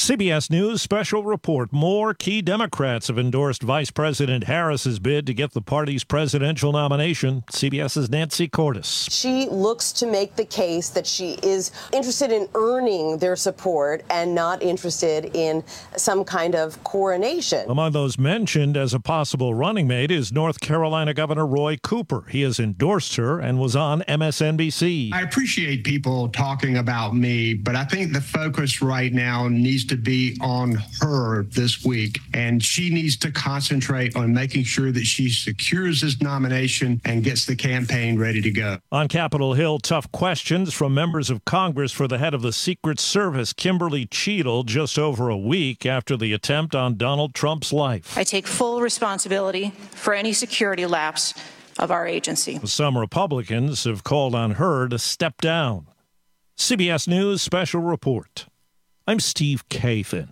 CBS News special report. More key Democrats have endorsed Vice President Harris's bid to get the party's presidential nomination. CBS's Nancy Cordes. She looks to make the case that she is interested in earning their support and not interested in some kind of coronation. Among those mentioned as a possible running mate is North Carolina Governor Roy Cooper. He has endorsed her and was on MSNBC. I appreciate people talking about me, but I think the focus right now needs to be on her this week, and she needs to concentrate on making sure that she secures this nomination and gets the campaign ready to go. On Capitol Hill, tough questions from members of Congress for the head of the Secret Service, Kimberly Cheadle, just over a week after the attempt on Donald Trump's life. I take full responsibility for any security lapse of our agency. Some Republicans have called on her to step down. CBS News special report. I'm Steve Kathan.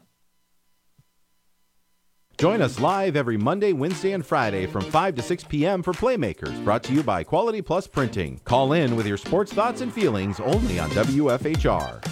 Join us live every Monday, Wednesday, and Friday from 5 to 6 p.m. for Playmakers, brought to you by Quality Plus Printing. Call in with your sports thoughts and feelings only on WFHR.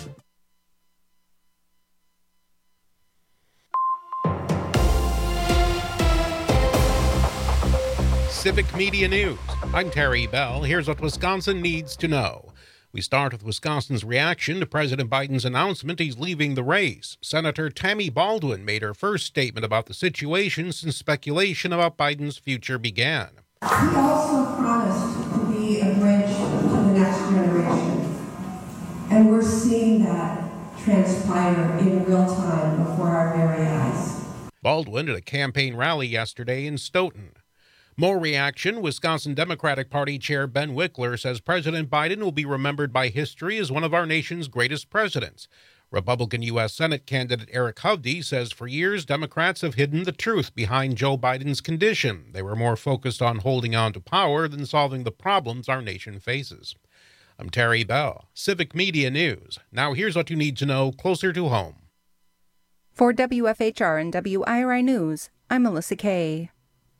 Civic Media News. I'm Terry Bell. Here's what Wisconsin needs to know. We start with Wisconsin's reaction to President Biden's announcement he's leaving the race. Senator Tammy Baldwin made her first statement about the situation since speculation about Biden's future began. He also promised to be a bridge to the next generation. And we're seeing that transpire in real time before our very eyes. Baldwin at a campaign rally yesterday in Stoughton. More reaction. Wisconsin Democratic Party Chair Ben Wickler says President Biden will be remembered by history as one of our nation's greatest presidents. Republican U.S. Senate candidate Eric Hovde says for years Democrats have hidden the truth behind Joe Biden's condition. They were more focused on holding on to power than solving the problems our nation faces. I'm Terry Bell, Civic Media News. Now here's what you need to know closer to home. For WFHR and WIRI News, I'm Melissa Kay.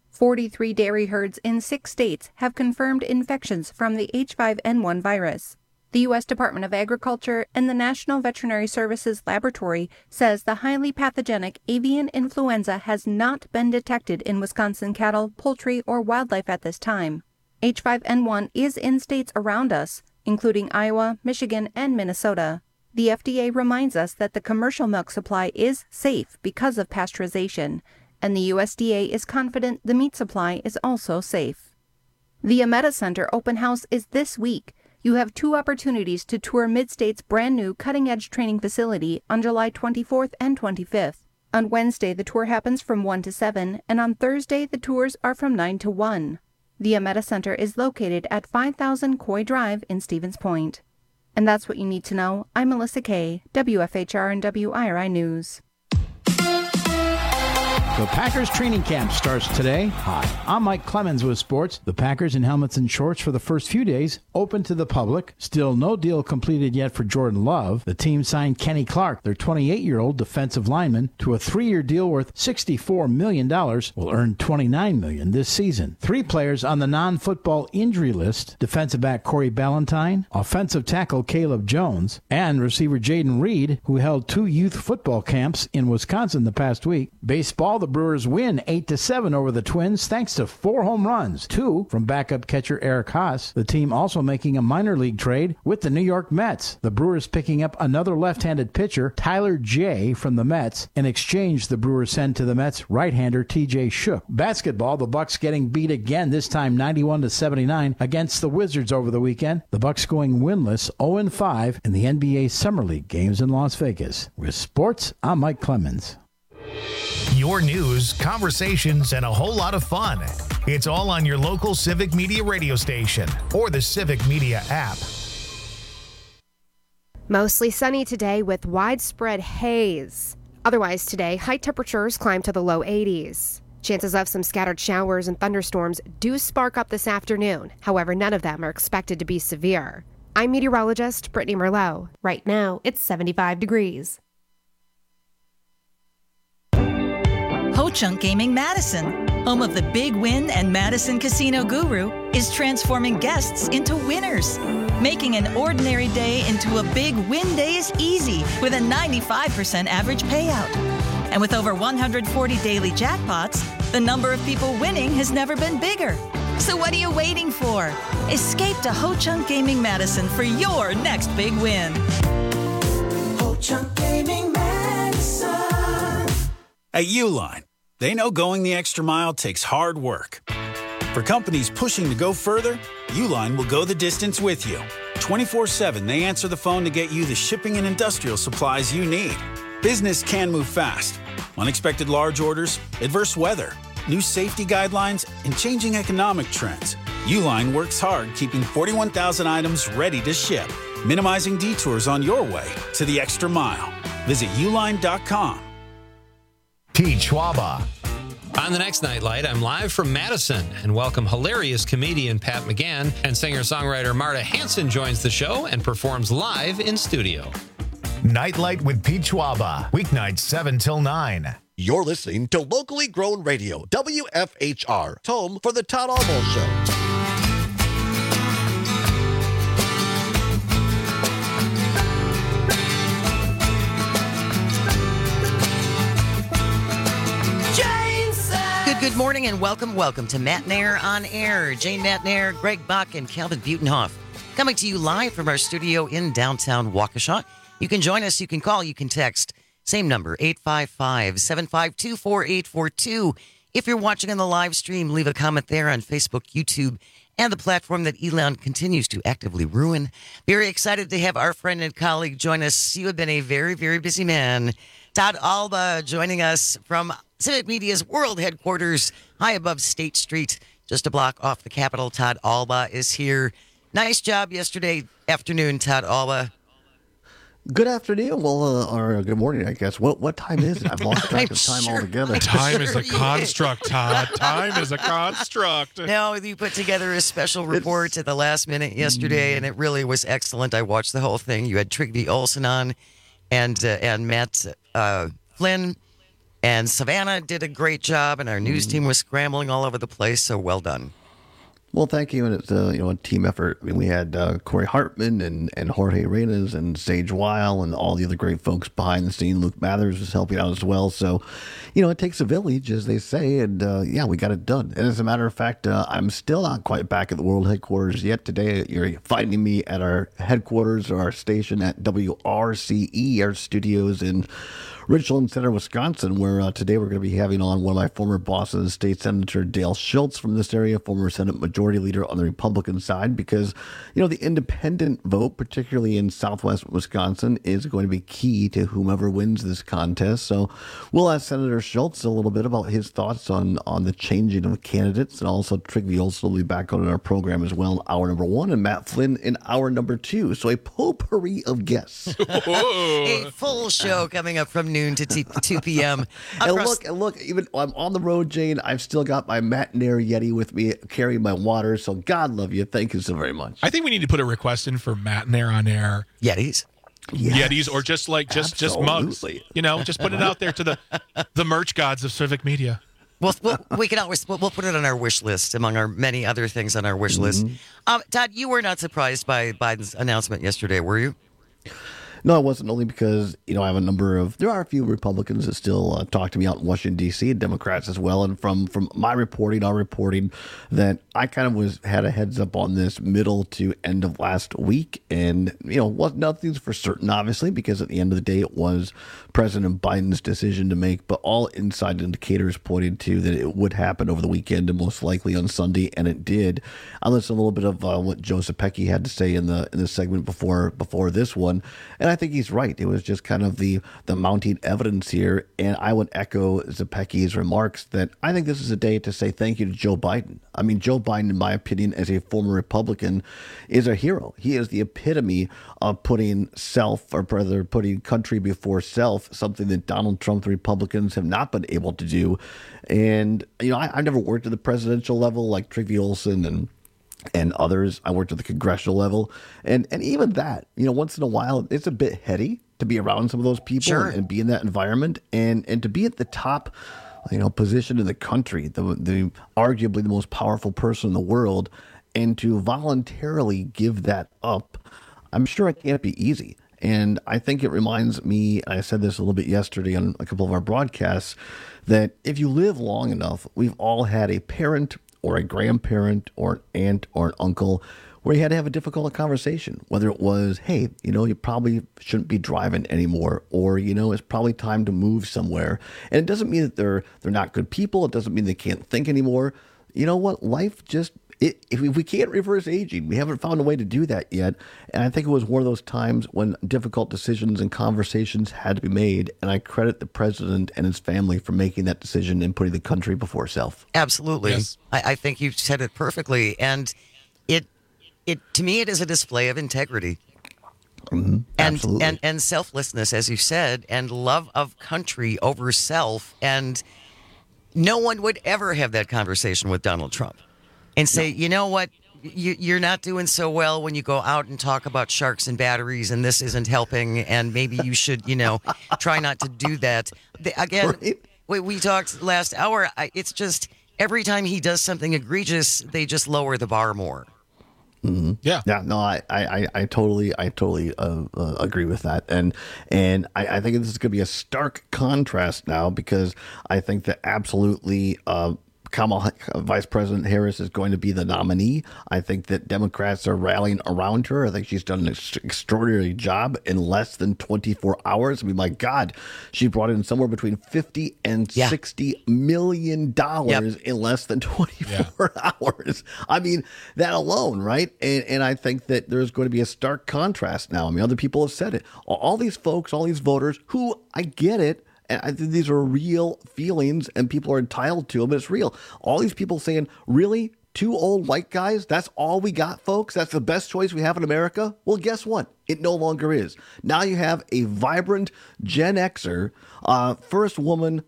43 dairy herds in 6 states have confirmed infections from the H5N1 virus. The U.S. Department of Agriculture and the National Veterinary Services Laboratory says the highly pathogenic avian influenza has not been detected in Wisconsin cattle, poultry, or wildlife at this time. H5N1 is in states around us, including Iowa, Michigan, and Minnesota. The FDA reminds us that the commercial milk supply is safe because of pasteurization, and the USDA is confident the meat supply is also safe. The Ameta Center open house is this week. You have 2 opportunities to tour Mid-State's brand new cutting-edge training facility on July 24th and 25th. On Wednesday, the tour happens from 1 to 7, and on Thursday, the tours are from 9 to 1. The Ameta Center is located at 5000 Coy Drive in Stevens Point. And that's what you need to know. I'm Melissa Kay, WFHR and WIRI News. The Packers training camp starts today. Hi, I'm Mike Clemens with sports. The Packers in helmets and shorts for the first few days, open to the public. Still no deal completed yet for Jordan Love. The team signed Kenny Clark, their 28-year-old defensive lineman, to a 3-year deal worth $64 million. Will earn $29 million this season. 3 players on the non-football injury list: defensive back Corey Ballantyne, offensive tackle Caleb Jones, and receiver Jaden Reed, who held 2 youth football camps in Wisconsin the past week. Baseball, the Brewers win 8-7 over the Twins thanks to 4 home runs, 2 from backup catcher Eric Haas. The team also making a minor league trade with the New York Mets. The Brewers picking up another left-handed pitcher, Tyler Jay, from the Mets. In exchange, the Brewers send to the Mets right-hander T.J. Shook. Basketball, the Bucks getting beat again, this time 91-79 against the Wizards over the weekend. The Bucks going winless 0-5 in the NBA Summer League games in Las Vegas. With sports, I'm Mike Clemens. Your news, conversations, and a whole lot of fun. It's all on your local Civic Media radio station or the Civic Media app. Mostly sunny today with widespread haze. Otherwise today, high temperatures climb to the low 80s. Chances of some scattered showers and thunderstorms do spark up this afternoon. However, none of them are expected to be severe. I'm meteorologist Brittany Merlot. Right now, it's 75 degrees. Ho Chunk Gaming Madison, home of the Big Win and Madison Casino Guru, is transforming guests into winners. Making an ordinary day into a big win day is easy with a 95% average payout. And with over 140 daily jackpots, the number of people winning has never been bigger. So what are you waiting for? Escape to Ho Chunk Gaming Madison for your next big win. Ho Chunk Gaming Madison. At Uline, they know going the extra mile takes hard work. For companies pushing to go further, Uline will go the distance with you. 24/7, they answer the phone to get you the shipping and industrial supplies you need. Business can move fast. Unexpected large orders, adverse weather, new safety guidelines, and changing economic trends. Uline works hard keeping 41,000 items ready to ship, minimizing detours on your way to the extra mile. Visit uline.com. Teach Schwaba. On the next Nightlight, I'm live from Madison and welcome hilarious comedian Pat McGann, and singer-songwriter Marta Hanson joins the show and performs live in studio. Nightlight with Pete Schwaba, weeknights 7 till 9. You're listening to locally grown radio, WFHR, home for the Todd Almo Show. Good morning and welcome to Matt Nair on Air. Jane Matt Nair, Greg Buck, and Calvin Butenhoff coming to you live from our studio in downtown Waukesha. You can join us, you can call, you can text. Same number, 855-752-4842. If you're watching on the live stream, leave a comment there on Facebook, YouTube, and the platform that Elon continues to actively ruin. Very excited to have our friend and colleague join us. You have been a very, very busy man. Todd Alba joining us from Civic Media's world headquarters, high above State Street, just a block off the Capitol. Todd Alba is here. Nice job yesterday afternoon, Todd Alba. Good afternoon. Well, or good morning, I guess. What time is it? I've lost track of time altogether. Time is a construct, Todd. Time is a construct. No, you put together a special report at the last minute yesterday, and it really was excellent. I watched the whole thing. You had Trygve Olsen on, and Matt Flynn. And Savannah did a great job, and our news team was scrambling all over the place, so well done. Well, thank you, and it's a team effort. I mean, we had Corey Hartman and Jorge Reyes and Sage Weil and all the other great folks behind the scene. Luke Mathers was helping out as well. So, it takes a village, as they say, and we got it done. And as a matter of fact, I'm still not quite back at the world headquarters yet. Today, you're finding me at our headquarters or our station at WRCE, our studios in Richland Center, Wisconsin, where today we're going to be having on one of my former bosses, State Senator Dale Schultz from this area, former Senate Majority Leader on the Republican side, because, the independent vote, particularly in southwest Wisconsin, is going to be key to whomever wins this contest. So we'll ask Senator Schultz a little bit about his thoughts on the changing of candidates, and also Trygve Olsen will be back on our program as well in hour number 1, and Matt Flynn in hour number 2. So a potpourri of guests. A full show coming up from noon to 2 p.m. And look, even I'm on the road, Jane, I've still got my Matt Nair Yeti with me, carrying my water, so God love you. Thank you so very much. I think we need to put a request in for Matt Nair on air. Yetis. Yes. Yetis, or just mugs. Just put it out there to the merch gods of Civic Media. We'll put it on our wish list among our many other things on our wish list. Todd, you were not surprised by Biden's announcement yesterday, were you? No, I wasn't, only because, I have there are a few Republicans that still talk to me out in Washington, D.C., and Democrats as well. And from my reporting, our reporting, that I kind of had a heads up on this middle to end of last week. And, nothing's for certain, obviously, because at the end of the day, it was President Biden's decision to make. But all inside indicators pointed to that it would happen over the weekend and most likely on Sunday, and it did. I listened to a little bit of what Joe Zepecki had to say in the segment before this one. And I think he's right. It was just kind of the mounting evidence here. And I would echo Zepecki's remarks that I think this is a day to say thank you to Joe Biden. I mean, Joe Biden, in my opinion, as a former Republican, is a hero. He is the epitome of putting country before self, something that Donald Trump, the Republicans, have not been able to do. And, I've never worked at the presidential level like Trygve Olsen and others. I worked at the congressional level. And even that, once in a while, it's a bit heady to be around some of those people. Sure. and be in that environment and to be at the top position in the country, the arguably the most powerful person in the world, and to voluntarily give that up, I'm sure it can't be easy. And I think it reminds me, I said this a little bit yesterday on a couple of our broadcasts, that if you live long enough, we've all had a parent or a grandparent or an aunt or an uncle where you had to have a difficult conversation, whether it was, hey, you probably shouldn't be driving anymore, or, it's probably time to move somewhere. And it doesn't mean that they're not good people. It doesn't mean they can't think anymore. You know what? Life just, if we can't reverse aging, we haven't found a way to do that yet. And I think it was one of those times when difficult decisions and conversations had to be made. And I credit the president and his family for making that decision and putting the country before self. Absolutely. Yes. I think you said it perfectly. And it to me, it is a display of integrity. Mm-hmm. Absolutely. And selflessness, as you said, and love of country over self. And no one would ever have that conversation with Donald Trump and say, you know what, you're not doing so well when you go out and talk about sharks and batteries, and this isn't helping, and maybe you should, try not to do that. Again, right? We talked last hour. It's just every time he does something egregious, they just lower the bar more. Mm-hmm. Yeah. No, I totally agree with that, and I think this is going to be a stark contrast now, because I think that absolutely Vice President Harris is going to be the nominee. I think that Democrats are rallying around her. I think she's done an extraordinary job in less than 24 hours. I mean, my God, she brought in somewhere between $50 and $60 million in less than 24 hours. I mean, that alone, right? And I think that there's going to be a stark contrast now. I mean, other people have said it. All these folks, all these voters who, I get it, and I think these are real feelings and people are entitled to them, but it's real. All these people saying, really? 2 old white guys? That's all we got, folks? That's the best choice we have in America? Well, guess what? It no longer is. Now you have a vibrant Gen Xer, first woman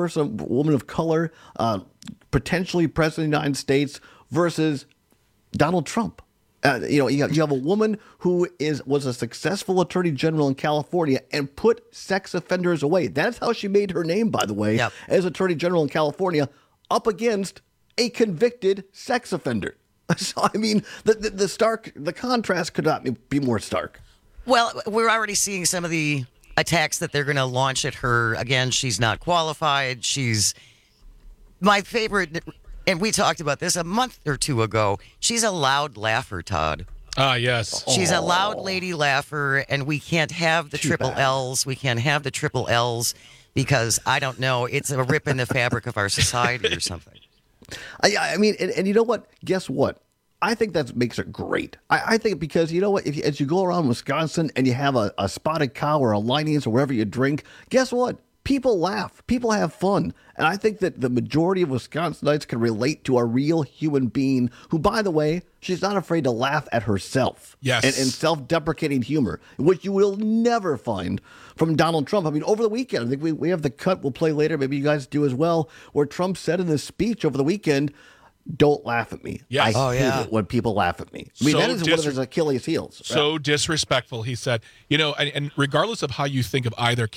of color, potentially president of the United States versus Donald Trump. You have a woman who was a successful attorney general in California and put sex offenders away. That's how she made her name, by the way, as attorney general in California, up against a convicted sex offender. So, I mean, the contrast could not be more stark. Well, we're already seeing some of the attacks that they're going to launch at her. Again, she's not qualified. She's my favorite. And we talked about this a month or two ago. She's a loud laugher, Todd. Ah, yes. She's a loud lady laugher, and we can't have the triple L's. We can't have the triple L's because, I don't know, it's a rip in the fabric of our society or something. I mean, and you know what? Guess what? I think that makes it great. I think because, you know what? As you go around Wisconsin and you have a spotted cow or a Liney's or wherever you drink, guess what? People laugh. People have fun. And I think that the majority of Wisconsinites can relate to a real human being who, by the way, she's not afraid to laugh at herself. Yes. And self-deprecating humor, which you will never find from Donald Trump. I mean, over the weekend, I think we have the cut we'll play later, maybe you guys do as well, where Trump said in this speech over the weekend, don't laugh at me. Yes. I hate it when people laugh at me. I mean, that is one of his Achilles heels. So disrespectful, he said. And regardless of how you think of either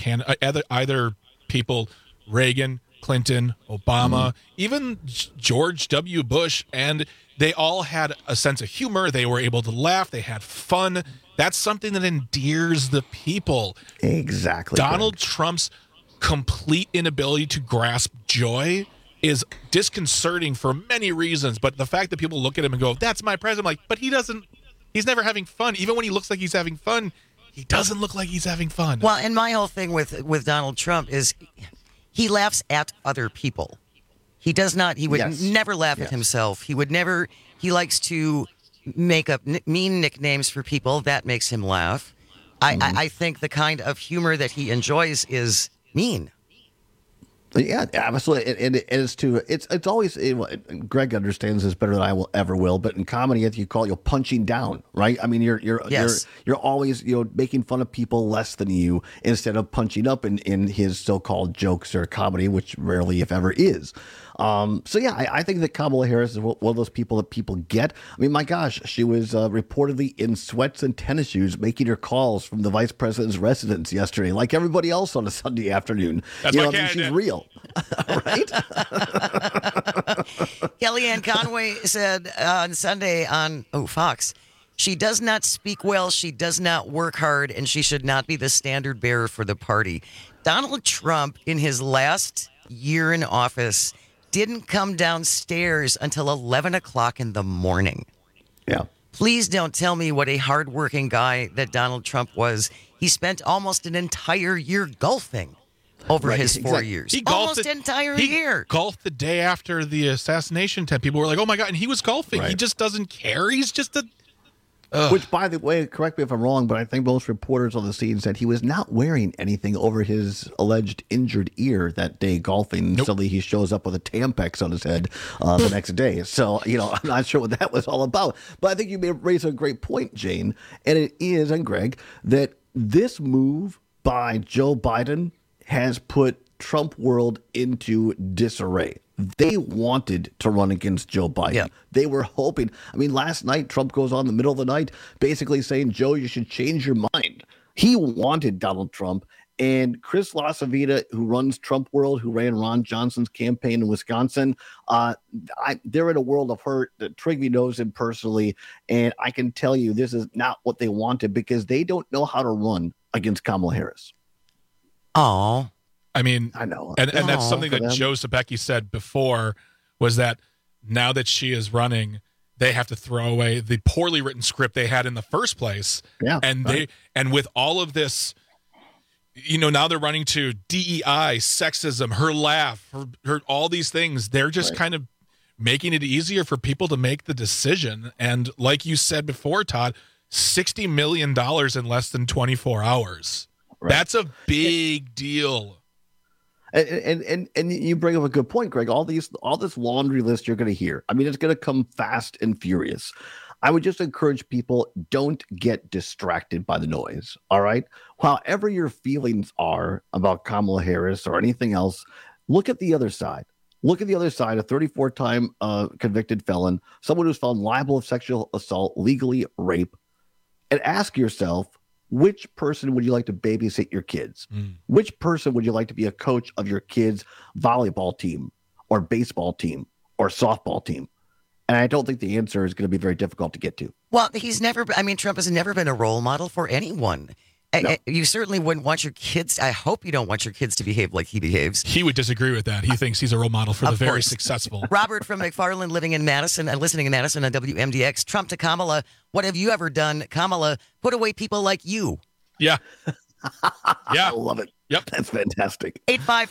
people, Reagan, Clinton, Obama, even George W. Bush, and they all had a sense of humor. They were able to laugh. They had fun. That's something that endears the people. Exactly. Donald Trump's complete inability to grasp joy is disconcerting for many reasons. But the fact that people look at him and go, that's my president, I'm like, but he's never having fun. Even when he looks like he's having fun, he doesn't look like he's having fun. Well, and my whole thing with Donald Trump is he laughs at other people. He does not. He would never laugh at himself. He likes to make up mean nicknames for people. That makes him laugh. I think the kind of humor that he enjoys is mean. Yeah, absolutely. And it's always, Greg understands this better than I will ever will, but in comedy, if you call it, punching down, right? I mean, you're always, making fun of people less than you instead of punching up in his so-called jokes or comedy, which rarely, if ever, is. So, yeah, I think that Kamala Harris is one of those people that people get. I mean, my gosh, she was reportedly in sweats and tennis shoes making her calls from the vice president's residence yesterday, like everybody else on a Sunday afternoon. That's she's real, right? Kellyanne Conway said on Sunday on Fox, she does not speak well, she does not work hard, and she should not be the standard bearer for the party. Donald Trump, in his last year in office, didn't come downstairs until 11 o'clock in the morning. Yeah. Please don't tell me what a hardworking guy that Donald Trump was. He spent almost an entire year golfing over his 4 years. He almost entire year. Golfed the day after the assassination attempt. People were like, oh my God, and he was golfing. Right. He just doesn't care. He's just a... Which, by the way, correct me if I'm wrong, but I think most reporters on the scene said he was not wearing anything over his alleged injured ear that day golfing. Nope. Suddenly he shows up with a Tampax on his head the next day. So, I'm not sure what that was all about. But I think you may raise a great point, Jane, and it is, and Greg, that this move by Joe Biden has put Trump world into disarray. They wanted to run against Joe Biden. Yeah. They were hoping. I mean, last night, Trump goes on in the middle of the night basically saying, Joe, you should change your mind. He wanted Donald Trump. And Chris LaCivita, who runs Trump World, who ran Ron Johnson's campaign in Wisconsin, they're in a world of hurt. Trigby knows him personally. And I can tell you this is not what they wanted because they don't know how to run against Kamala Harris. Oh. I mean, I know. And that's something that Joe Zebecki said before was that now that she is running, they have to throw away the poorly written script they had in the first place. Yeah. And with all of this, now they're running to DEI, sexism, her laugh, her all these things. They're just kind of making it easier for people to make the decision. And like you said before, Todd, $60 million in less than 24 hours. Right. That's a big deal. And you bring up a good point, Greg. All this laundry list you're going to hear. I mean, it's going to come fast and furious. I would just encourage people, don't get distracted by the noise. All right. However your feelings are about Kamala Harris or anything else, look at the other side. Look at the other side, a 34-time convicted felon, someone who's found liable of sexual assault, legally rape, and ask yourself, which person would you like to babysit your kids? Which person would you like to be a coach of your kids' volleyball team or baseball team or softball team? And I don't think the answer is going to be very difficult to get to. Well, Trump has never been a role model for anyone. No. You certainly wouldn't want your kids. I hope you don't want your kids to behave like he behaves. He would disagree with that. He thinks he's a role model for the very successful. Robert from McFarland, living in Madison and listening in Madison on WMDX. Trump to Kamala. What have you ever done, Kamala? Put away people like you. Yeah. Yeah. I love it. Yep. That's fantastic.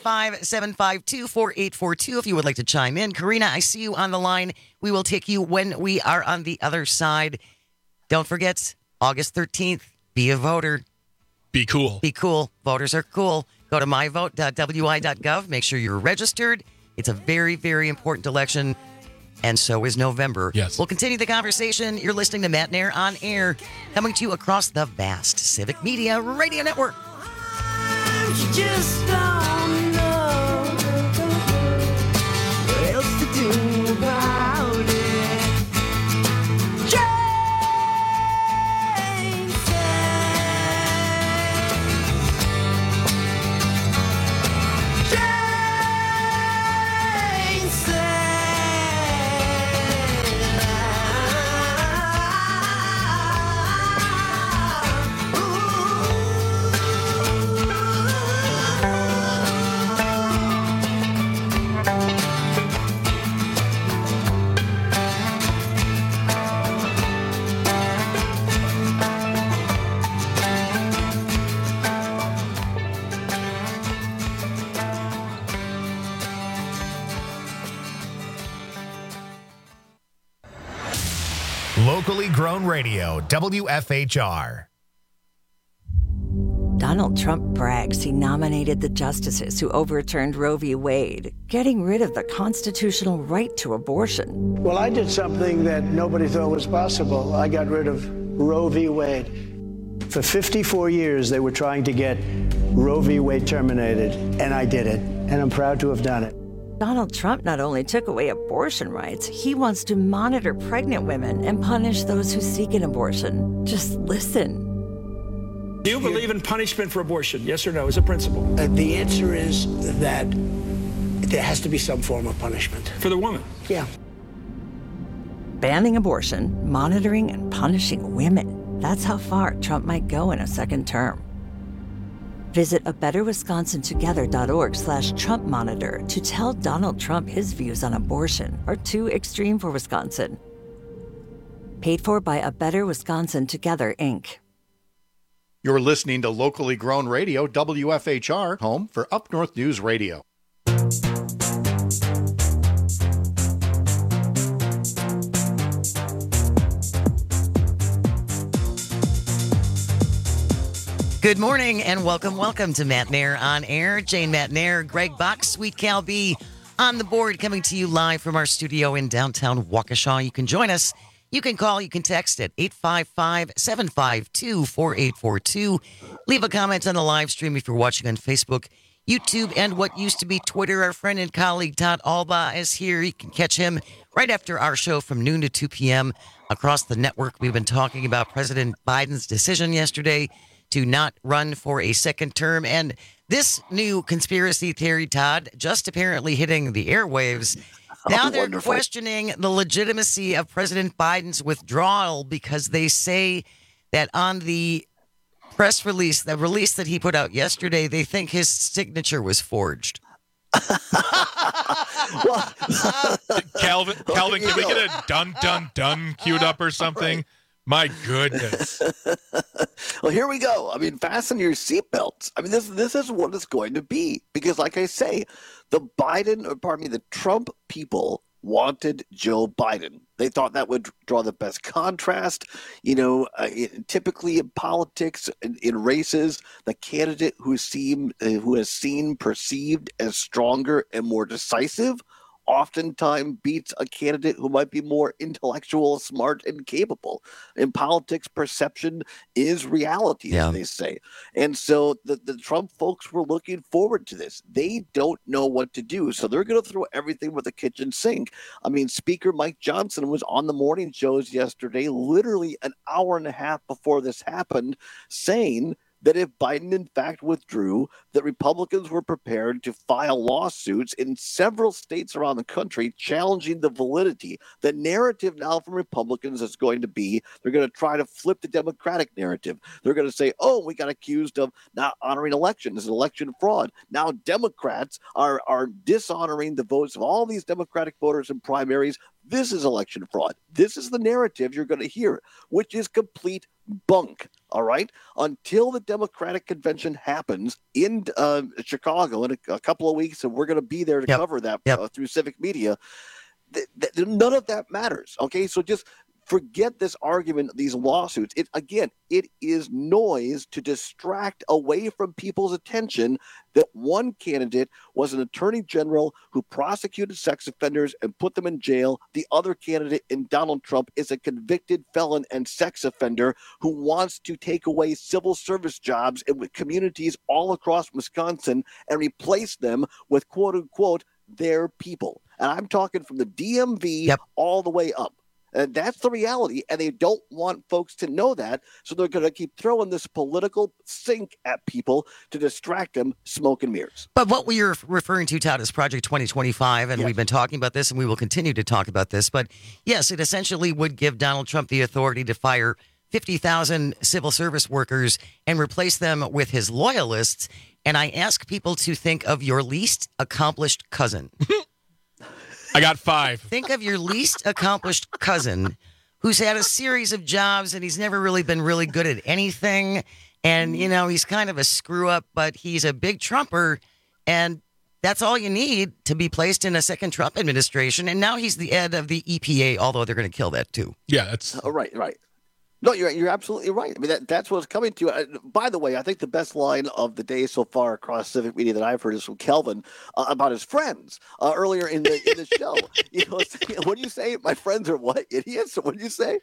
855-752-4842 if you would like to chime in. Karina, I see you on the line. We will take you when we are on the other side. Don't forget, August 13th, be a voter. Be cool. Be cool. Voters are cool. Go to myvote.wi.gov. Make sure you're registered. It's a very, very important election, and so is November. Yes. We'll continue the conversation. You're listening to Matt Nair on Air, coming to you across the vast Civic Media Radio Network. You just don't know what else to do about it. Locally grown radio, WFHR. Donald Trump brags he nominated the justices who overturned Roe v. Wade, getting rid of the constitutional right to abortion. Well, I did something that nobody thought was possible. I got rid of Roe v. Wade. For 54 years, they were trying to get Roe v. Wade terminated, and I did it, and I'm proud to have done it. Donald Trump not only took away abortion rights, he wants to monitor pregnant women and punish those who seek an abortion. Just listen. Do you believe in punishment for abortion? Yes or no, as a principle? The answer is that there has to be some form of punishment. For the woman? Yeah. Banning abortion, monitoring, and punishing women. That's how far Trump might go in a second term. Visit abetterwisconsintogether.org/Trump Monitor to tell Donald Trump his views on abortion are too extreme for Wisconsin. Paid for by A Better Wisconsin Together, Inc. You're listening to locally grown radio, WFHR, home for Up North News Radio. Good morning and welcome to Matt Nair on Air. Jane Matt Nair, Greg Bach, Sweet Cal B on the board, coming to you live from our studio in downtown Waukesha. You can join us. You can call, you can text at 855-752-4842. Leave a comment on the live stream if you're watching on Facebook, YouTube, and what used to be Twitter. Our friend and colleague Todd Alba is here. You can catch him right after our show from noon to 2 p.m. across the network. We've been talking about President Biden's decision yesterday to not run for a second term. And this new conspiracy theory, Todd, just apparently hitting the airwaves. Now they're questioning the legitimacy of President Biden's withdrawal because they say that on the press release, the release that he put out yesterday, they think his signature was forged. Calvin, can we get a dun dun dun queued up or something? Right. My goodness. Well, here we go. I mean, fasten your seatbelts. I mean, this is what it's going to be because, like I say, the Trump people wanted Joe Biden. They thought that would draw the best contrast. Typically in politics, in races, the candidate who is perceived as stronger and more decisive oftentimes beats a candidate who might be more intellectual, smart, and capable. In politics, perception is reality, as they say. And so the Trump folks were looking forward to this. They don't know what to do, so they're going to throw everything with the kitchen sink. I mean, Speaker Mike Johnson was on the morning shows yesterday, literally an hour and a half before this happened, saying that if Biden, in fact, withdrew, that Republicans were prepared to file lawsuits in several states around the country challenging the validity. The narrative now from Republicans is going to be they're going to try to flip the Democratic narrative. They're going to say, oh, we got accused of not honoring elections, election fraud. Now Democrats are dishonoring the votes of all these Democratic voters in primaries. This is election fraud. This is the narrative you're going to hear, which is complete bunk. All right. Until the Democratic convention happens in Chicago in a couple of weeks, and we're going to be there to cover that through Civic Media. None of that matters. Okay. So just forget this argument, these lawsuits. It is noise to distract away from people's attention that one candidate was an attorney general who prosecuted sex offenders and put them in jail. The other candidate in Donald Trump is a convicted felon and sex offender who wants to take away civil service jobs in communities all across Wisconsin and replace them with, quote unquote, their people. And I'm talking from the DMV all the way up. And that's the reality, and they don't want folks to know that, so they're going to keep throwing this political sink at people to distract them, smoke and mirrors. But what we are referring to, Todd, is Project 2025, and we've been talking about this, and we will continue to talk about this. But, yes, it essentially would give Donald Trump the authority to fire 50,000 civil service workers and replace them with his loyalists. And I ask people to think of your least accomplished cousin. I got 5. Think of your least accomplished cousin who's had a series of jobs and he's never really been really good at anything. And, he's kind of a screw up, but he's a big Trumper. And that's all you need to be placed in a second Trump administration. And now he's the head of the EPA, although they're going to kill that too. Yeah, that's right. No, you're absolutely right. I mean, that's what's coming to. By the way, I think the best line of the day so far across Civic Media that I've heard is from Kelvin about his friends earlier in the show. What do you say? My friends are what? Idiots? What do you say?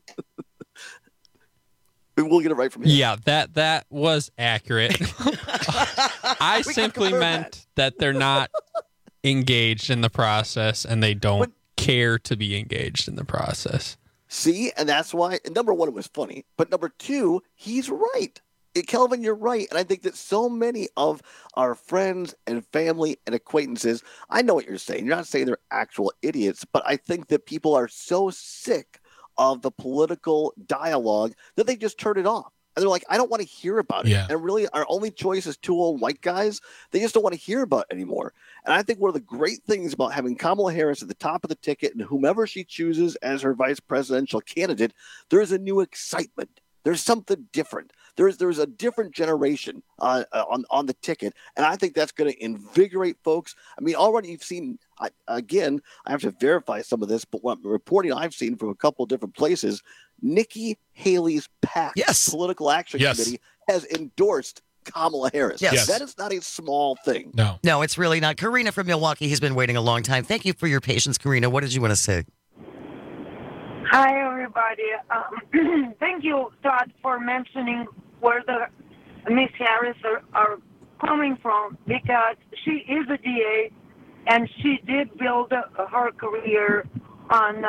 We'll get it right from here. Yeah, that was accurate. I simply meant that they're not engaged in the process, and they don't care to be engaged in the process. See, and that's why, number one, it was funny. But number two, he's right. Kelvin, you're right. And I think that so many of our friends and family and acquaintances, I know what you're saying. You're not saying they're actual idiots, but I think that people are so sick of the political dialogue that they just turn it off. And they're like, I don't want to hear about it. Yeah. And really, our only choice is two old white guys. They just don't want to hear about it anymore. And I think one of the great things about having Kamala Harris at the top of the ticket and whomever she chooses as her vice presidential candidate, there's a new excitement. There's something different. There's a different generation on the ticket, and I think that's going to invigorate folks. I mean, already you've seen, again, I have to verify some of this, but what reporting I've seen from a couple of different places, Nikki Haley's PAC, Political Action Committee, has endorsed Kamala Harris. Yes. That is not a small thing. No, it's really not. Karina from Milwaukee has been waiting a long time. Thank you for your patience, Karina. What did you want to say? Hi, everybody. Thank you, Todd, for mentioning where the Miss Harris are coming from, because she is a DA, and she did build her career on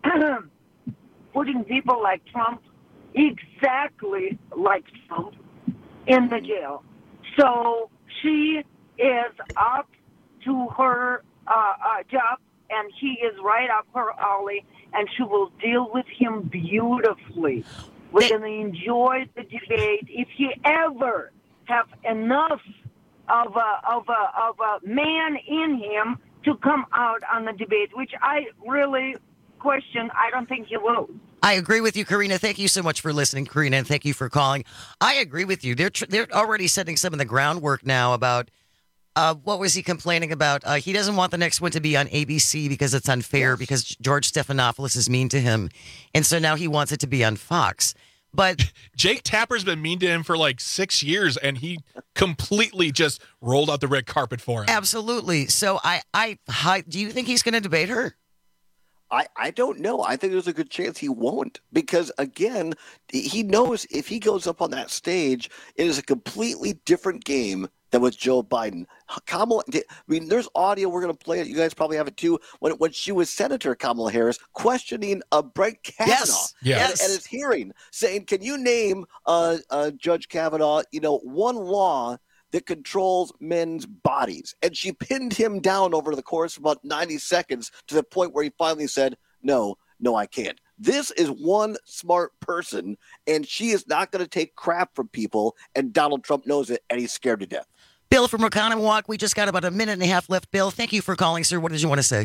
putting people like Trump, exactly like Trump, in the jail. So she is up to her job, and he is right up her alley, and she will deal with him beautifully. We're going to enjoy the debate. If he ever have enough of a man in him to come out on the debate, which I really question, I don't think he will. I agree with you, Karina. Thank you so much for listening, Karina, and thank you for calling. I agree with you. They're already setting some of the groundwork now about what was he complaining about? He doesn't want the next one to be on ABC because it's unfair, because George Stephanopoulos is mean to him. And so now he wants it to be on Fox. But Jake Tapper's been mean to him for like 6 years, and he completely just rolled out the red carpet for him. Absolutely. So do you think he's going to debate her? I don't know. I think there's a good chance he won't, because, again, he knows if he goes up on that stage, it is a completely different game than with Joe Biden. Kamala, I mean, there's audio. We're going to play it. You guys probably have it too. When she was Senator Kamala Harris questioning Brett Kavanaugh at his hearing, saying, "Can you name Judge Kavanaugh? One law that controls men's bodies?" And she pinned him down over the course of about 90 seconds to the point where he finally said, "No, I can't." This is one smart person, and she is not going to take crap from people, and Donald Trump knows it, and he's scared to death. Bill from Oconomowoc, we just got about a minute and a half left. Bill, thank you for calling, sir. What did you want to say?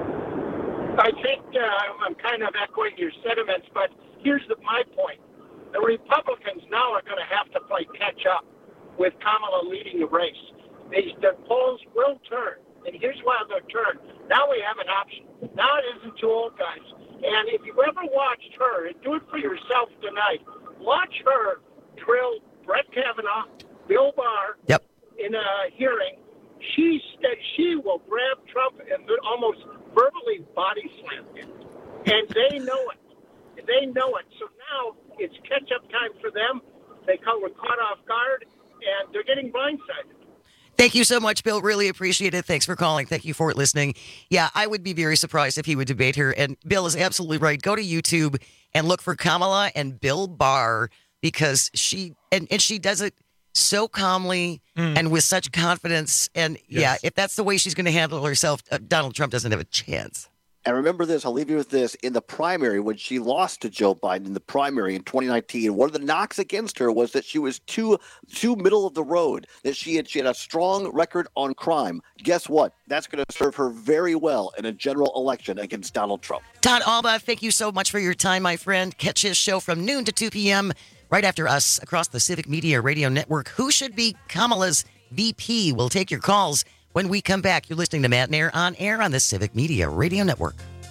I think I'm kind of echoing your sentiments, but here's my point. The Republicans now are going to have to play catch-up with Kamala leading the race. The polls will turn, and here's why they'll turn. Now we have an option. Now it isn't two old guys. And if you ever watched her, and do it for yourself tonight, watch her drill Brett Kavanaugh, Bill Barr in a hearing. She will grab Trump and almost verbally body slam him. And they know it. They know it. So now it's catch-up time for them. They were caught off guard, and they're getting blindsided. Thank you so much, Bill. Really appreciate it. Thanks for calling. Thank you for listening. Yeah, I would be very surprised if he would debate her. And Bill is absolutely right. Go to YouTube and look for Kamala and Bill Barr, because she does it so calmly and with such confidence. And if that's the way she's going to handle herself, Donald Trump doesn't have a chance. And remember this, I'll leave you with this. In the primary, when she lost to Joe Biden in the primary in 2019, one of the knocks against her was that she was too middle of the road, that she had a strong record on crime. Guess what? That's going to serve her very well in a general election against Donald Trump. Todd Alba, thank you so much for your time, my friend. Catch his show from noon to 2 p.m. right after us across the Civic Media Radio Network. Who should be Kamala's VP? We'll take your calls when we come back. You're listening to Matt and Air on air on the Civic Media Radio Network.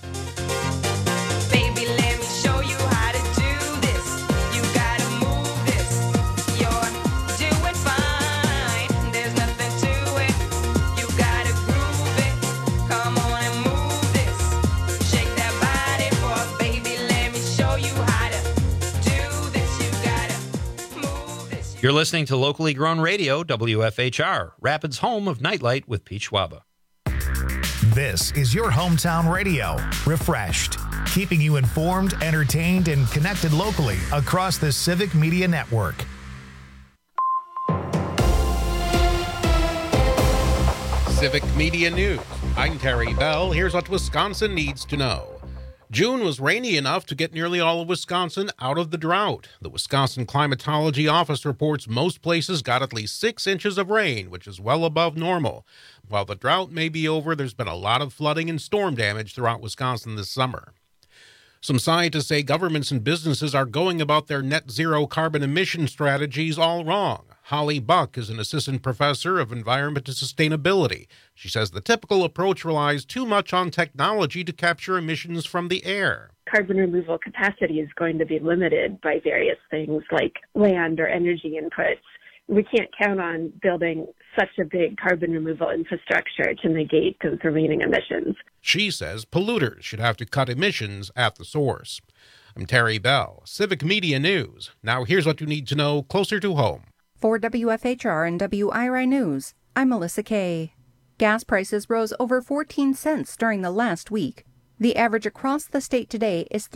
Baby, let me show you how to do this. You gotta move this. You're doing fine. There's nothing to it. You gotta groove it. Come on and move this. Shake that body for baby. Let me show you how to do this. You gotta move this. You're listening to locally grown radio, WFHR, Rapids' home of Nightlight with Pete Schwaba. This is your hometown radio, Refreshed, keeping you informed, entertained, and connected locally across the Civic Media Network. Civic Media News. I'm Terry Bell. Here's what Wisconsin needs to know. June was rainy enough to get nearly all of Wisconsin out of the drought. The Wisconsin Climatology Office reports most places got at least 6 inches of rain, which is well above normal. While the drought may be over, there's been a lot of flooding and storm damage throughout Wisconsin this summer. Some scientists say governments and businesses are going about their net zero carbon emission strategies all wrong. Holly Buck is an assistant professor of environment and sustainability. She says the typical approach relies too much on technology to capture emissions from the air. Carbon removal capacity is going to be limited by various things like land or energy inputs. We can't count on building such a big carbon removal infrastructure to negate those remaining emissions. She says polluters should have to cut emissions at the source. I'm Terry Bell, Civic Media News. Now here's what you need to know closer to home. For WFHR and WIRI News, I'm Melissa Kay. Gas prices rose over 14 cents during the last week. The average across the state today is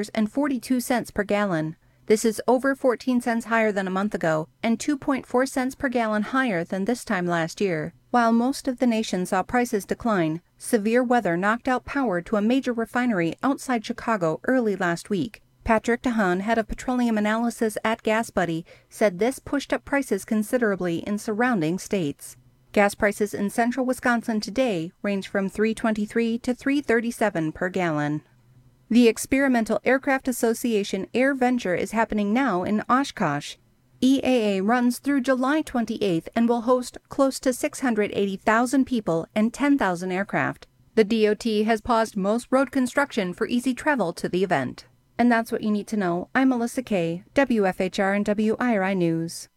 $3.42 per gallon. This is over 14 cents higher than a month ago and 2.4 cents per gallon higher than this time last year. While most of the nation saw prices decline, severe weather knocked out power to a major refinery outside Chicago early last week. Patrick DeHaan, head of petroleum analysis at GasBuddy, said this pushed up prices considerably in surrounding states. Gas prices in central Wisconsin today range from $3.23 to $3.37 per gallon. The Experimental Aircraft Association Air Venture is happening now in Oshkosh. EAA runs through July 28th and will host close to 680,000 people and 10,000 aircraft. The DOT has paused most road construction for easy travel to the event. And that's what you need to know. I'm Melissa Kay, WFHR and WIRI News.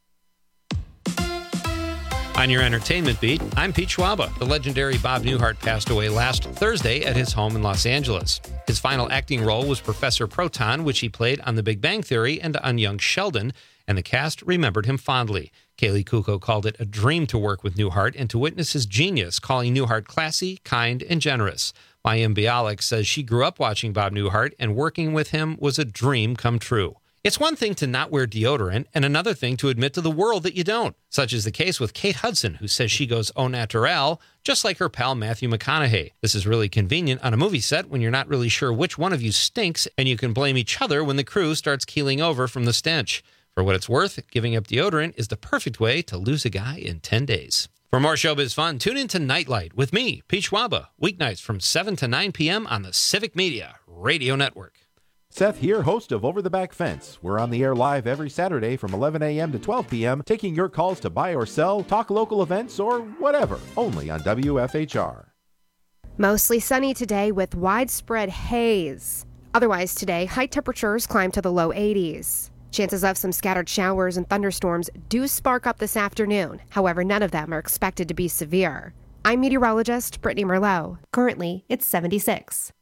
On your entertainment beat, I'm Pete Schwaba. The legendary Bob Newhart passed away last Thursday at his home in Los Angeles. His final acting role was Professor Proton, which he played on The Big Bang Theory and on Young Sheldon, and the cast remembered him fondly. Kaylee Kuko called it a dream to work with Newhart and to witness his genius, calling Newhart classy, kind, and generous. Mayim Bialik says she grew up watching Bob Newhart, and working with him was a dream come true. It's one thing to not wear deodorant and another thing to admit to the world that you don't. Such is the case with Kate Hudson, who says she goes au naturel, just like her pal Matthew McConaughey. This is really convenient on a movie set when you're not really sure which one of you stinks, and you can blame each other when the crew starts keeling over from the stench. For what it's worth, giving up deodorant is the perfect way to lose a guy in 10 days. For more showbiz fun, tune in to Nightlight with me, Pete Schwaba, weeknights from 7 to 9 p.m. on the Civic Media Radio Network. Seth here, host of Over the Back Fence. We're on the air live every Saturday from 11 a.m. to 12 p.m., taking your calls to buy or sell, talk local events, or whatever, only on WFHR. Mostly sunny today with widespread haze. Otherwise today, high temperatures climb to the low 80s. Chances of some scattered showers and thunderstorms do spark up this afternoon. However, none of them are expected to be severe. I'm meteorologist Brittany Merlot. Currently, it's 76.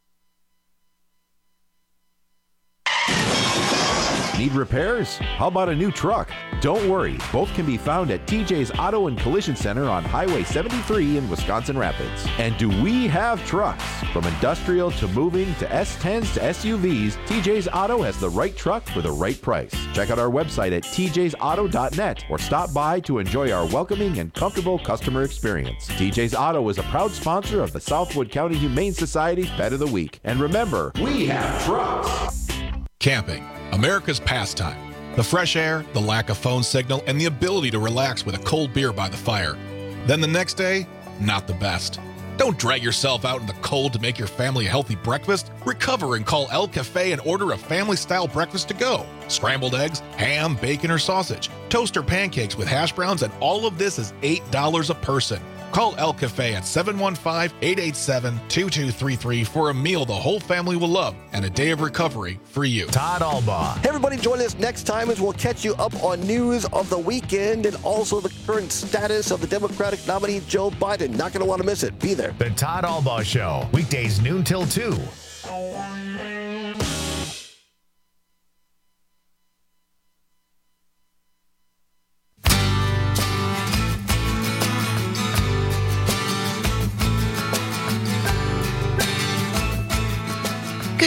Need repairs? How about a new truck? Don't worry, both can be found at TJ's Auto and Collision Center on Highway 73 in Wisconsin Rapids. And do we have trucks? From industrial to moving to S10s to SUVs, TJ's Auto has the right truck for the right price. Check out our website at tjsauto.net or stop by to enjoy our welcoming and comfortable customer experience. TJ's Auto is a proud sponsor of the Southwood County Humane Society's Pet of the Week. And remember, we have trucks! Camping, America's pastime. The fresh air, the lack of phone signal, and the ability to relax with a cold beer by the fire. Then the next day, not the best. Don't drag yourself out in the cold to make your family a healthy breakfast. Recover and call El Cafe and order a family-style breakfast to go. Scrambled eggs, ham, bacon, or sausage, toaster pancakes with hash browns, and all of this is $8 a person. Call El Cafe at 715-887-2233 for a meal the whole family will love and a day of recovery for you. Todd Albaugh. Hey everybody, join us next time as we'll catch you up on news of the weekend and also the current status of the Democratic nominee Joe Biden. Not going to want to miss it. Be there. The Todd Albaugh Show, weekdays noon till 2.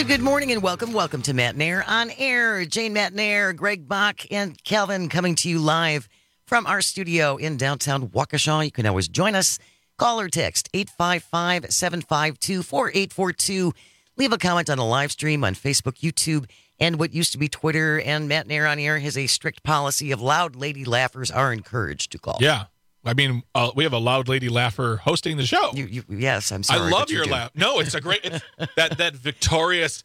Good morning and welcome to Matt Nair on Air. Jane Matt Nair, Greg Bach, and Calvin coming to you live from our studio in downtown Waukesha. You can always join us. Call or text 855-752-4842. Leave a comment on the live stream on Facebook, YouTube, and what used to be Twitter. And Matt Nair on Air has a strict policy of loud lady laughers are encouraged to call. Yeah. I mean, we have a loud lady laugher hosting the show. Yes, I'm sorry. I love your laugh. No, it's a great, it's that victorious.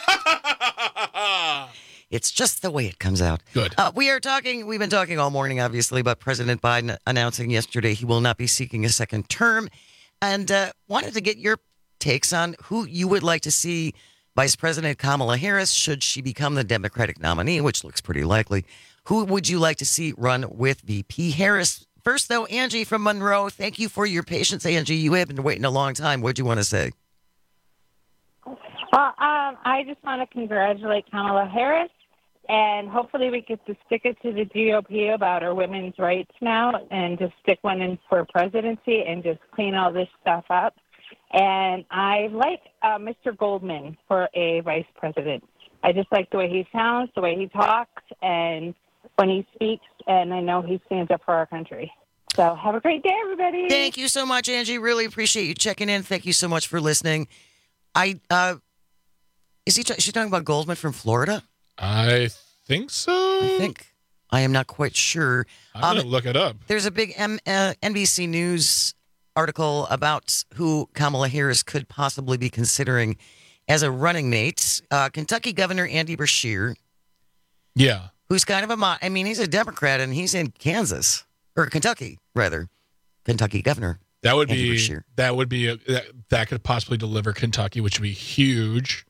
It's just the way it comes out. Good. We've been talking all morning, obviously, about President Biden announcing yesterday he will not be seeking a second term. And wanted to get your takes on who you would like to see Vice President Kamala Harris, should she become the Democratic nominee, which looks pretty likely. Who would you like to see run with VP Harris? First, though, Angie from Monroe, thank you for your patience. Angie, you have been waiting a long time. What do you want to say? Well, I just want to congratulate Kamala Harris, and hopefully we get to stick it to the GOP about our women's rights now and just stick one in for presidency and just clean all this stuff up. And I like Mr. Goldman for a vice president. I just like the way he sounds, the way he talks, and when he speaks, and I know he stands up for our country. So have a great day, everybody. Thank you so much, Angie. Really appreciate you checking in. Thank you so much for listening. She's talking about Goldman from Florida? I think so. I am not quite sure. I'm going to look it up. There's a big NBC News article about who Kamala Harris could possibly be considering as a running mate. Kentucky Governor Andy Beshear. Yeah. Who's kind of he's a Democrat and he's in Kansas or Kentucky, rather. Kentucky governor. That would that could possibly deliver Kentucky, which would be huge.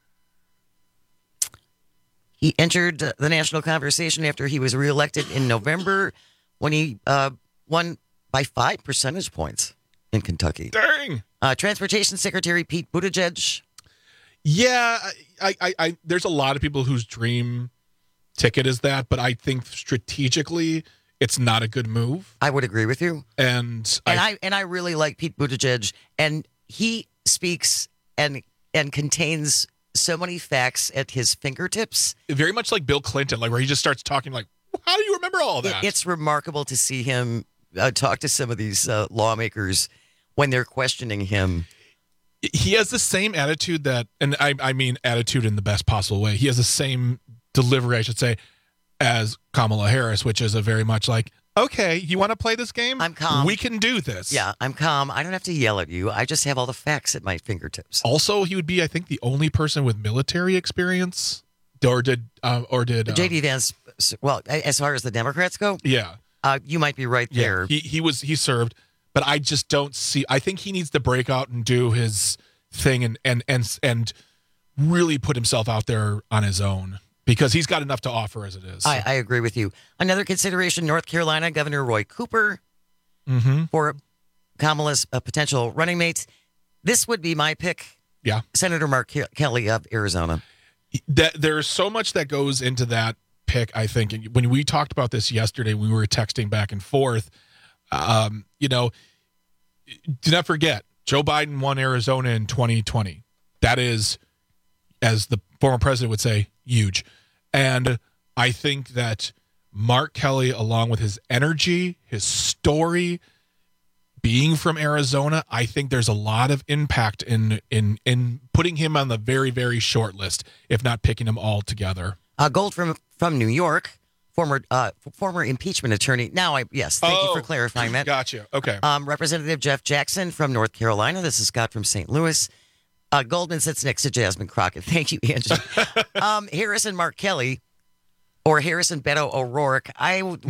He entered the national conversation after he was reelected in November when he won by 5 percentage points in Kentucky. Dang. Transportation Secretary Pete Buttigieg. Yeah, I there's a lot of people whose dream ticket is that, but I think strategically it's not a good move. I would agree with you. And I really like Pete Buttigieg, and he speaks and contains so many facts at his fingertips. Very much like Bill Clinton, like where he just starts talking like, how do you remember all that? It's remarkable to see him talk to some of these lawmakers when they're questioning him. He has the same attitude that, and I mean attitude in the best possible way. He has the same delivery, I should say, as Kamala Harris, which is a very much like, okay, you want to play this game? I'm calm. We can do this. Yeah, I'm calm. I don't have to yell at you. I just have all the facts at my fingertips. Also, he would be, I think, the only person with military experience. Or did J.D. Vance? Well, as far as the Democrats go, yeah, you might be right there. He served, but I just don't see. I think he needs to break out and do his thing and really put himself out there on his own. Because he's got enough to offer as it is. I agree with you. Another consideration, North Carolina Governor Roy Cooper for Kamala's potential running mates. This would be my pick. Yeah. Senator Mark Kelly of Arizona. There's so much that goes into that pick, I think. When we talked about this yesterday, we were texting back and forth. Do not forget, Joe Biden won Arizona in 2020. That is, as the former president would say, huge. And I think that Mark Kelly, along with his energy, his story, being from Arizona, I think there's a lot of impact in putting him on the very, very short list, if not picking him all together. Gold from New York, former impeachment attorney. Thank you for clarifying that. Gotcha. Okay. Representative Jeff Jackson from North Carolina. This is Scott from St. Louis. Goldman sits next to Jasmine Crockett. Thank you, Angie. Harris and Mark Kelly, or Harris and Beto O'Rourke. I wouldn't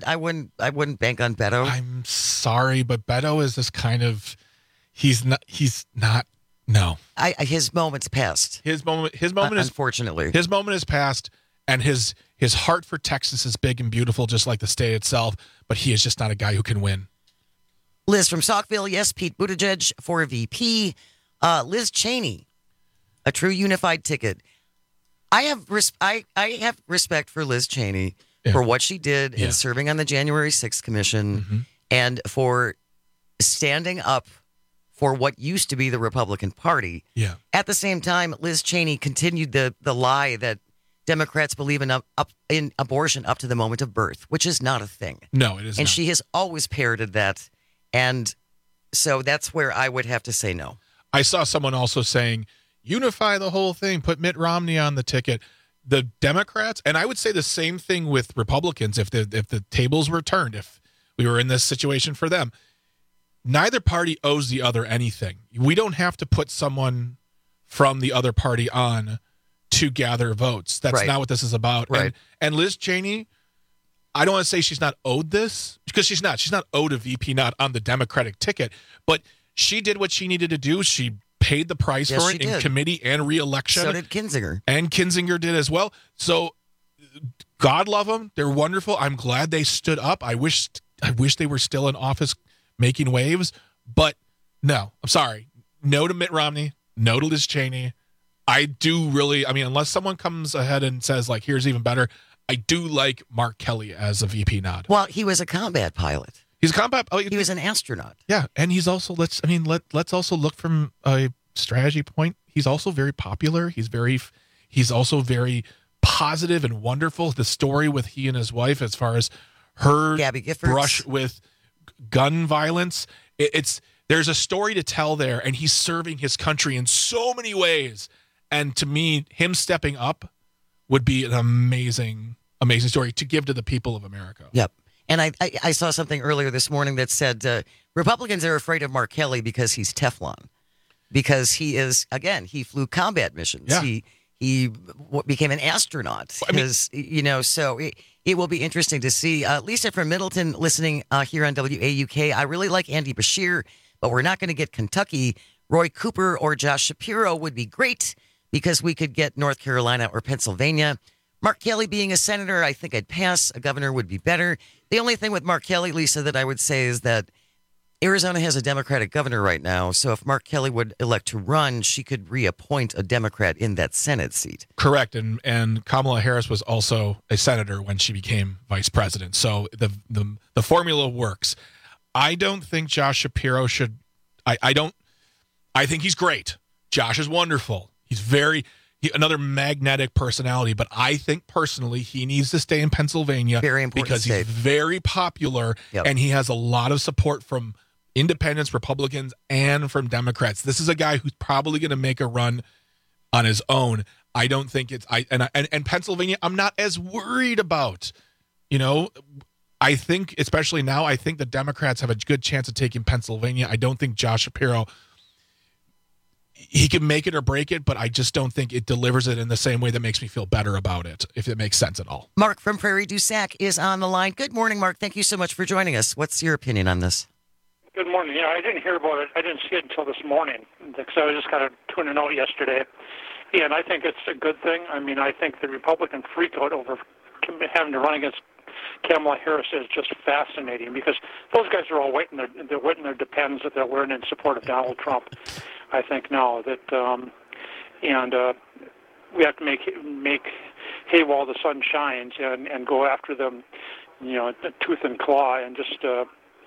bank on Beto. I'm sorry, but Beto is this kind of. He's not. No. His moment's passed. His moment is, unfortunately. His moment is past, and his heart for Texas is big and beautiful, just like the state itself. But he is just not a guy who can win. Liz from Saukville. Yes, Pete Buttigieg for VP. Liz Cheney, a true unified ticket. I have respect for Liz Cheney for what she did in serving on the January 6th Commission and for standing up for what used to be the Republican Party. Yeah. At the same time, Liz Cheney continued the lie that Democrats believe in abortion up to the moment of birth, which is not a thing. No, it is and not. she has always parroted that. And so that's where I would have to say no. I saw someone also saying, unify the whole thing, put Mitt Romney on the ticket. The Democrats, and I would say the same thing with Republicans if the tables were turned, if we were in this situation for them, neither party owes the other anything. We don't have to put someone from the other party on to gather votes. That's not what this is about. Right. And Liz Cheney, I don't want to say she's not owed this, because she's not. She's not owed a VP not on the Democratic ticket, but she did what she needed to do. She paid the price Yes, for she it in did. committee and re-election. So did Kinzinger. And Kinzinger did as well. So God love them. They're wonderful. I'm glad they stood up. I wish they were still in office making waves. But no, I'm sorry. No to Mitt Romney. No to Liz Cheney. I do really, I mean, unless someone comes ahead and says, like, here's even better, I do like Mark Kelly as a VP nod. Well, he was a combat pilot. He's a combat. He was an astronaut. Yeah, and he's also let's also look from a strategy point. He's also very popular. He's also very positive and wonderful. The story with he and his wife, as far as her Gabby Giffords. brush with gun violence, there's a story to tell there, and he's serving his country in so many ways. And to me, him stepping up would be an amazing story to give to the people of America. Yep. And I saw something earlier this morning that said Republicans are afraid of Mark Kelly because he's Teflon. Because he is, again, he flew combat missions. Yeah. He became an astronaut. So it will be interesting to see. Lisa from Middleton listening here on WAUK. I really like Andy Bashir, but we're not going to get Kentucky. Roy Cooper or Josh Shapiro would be great because we could get North Carolina or Pennsylvania. Mark Kelly being a senator, I think I'd pass. A governor would be better. The only thing with Mark Kelly, Lisa, that I would say is that Arizona has a Democratic governor right now. So if Mark Kelly would elect to run, she could reappoint a Democrat in that Senate seat. Correct. And Kamala Harris was also a senator when she became vice president. So the formula works. I don't think Josh Shapiro should. I think he's great. Josh is wonderful. He's another magnetic personality, but I think personally he needs to stay in Pennsylvania Very important because state. he's very popular and he has a lot of support from independents, Republicans, and from Democrats. This is a guy who's probably going to make a run on his own. I don't think and Pennsylvania, I'm not as worried about. I think, especially now, I think the Democrats have a good chance of taking Pennsylvania. I don't think Josh Shapiro, he can make it or break it, but I just don't think it delivers it in the same way that makes me feel better about it, if it makes sense at all. Mark from Prairie du Sac is on the line. Good morning, Mark. Thank you so much for joining us. What's your opinion on this? Good morning. Yeah, I didn't hear about it. I didn't see it until this morning because I was just kind of tuning out yesterday. And I think it's a good thing. I mean, I think the Republican freakout over having to run against Kamala Harris is just fascinating because those guys are all waiting their depends that they're wearing in support of Donald Trump. I think now that we have to make hay while the sun shines and go after them, tooth and claw and just go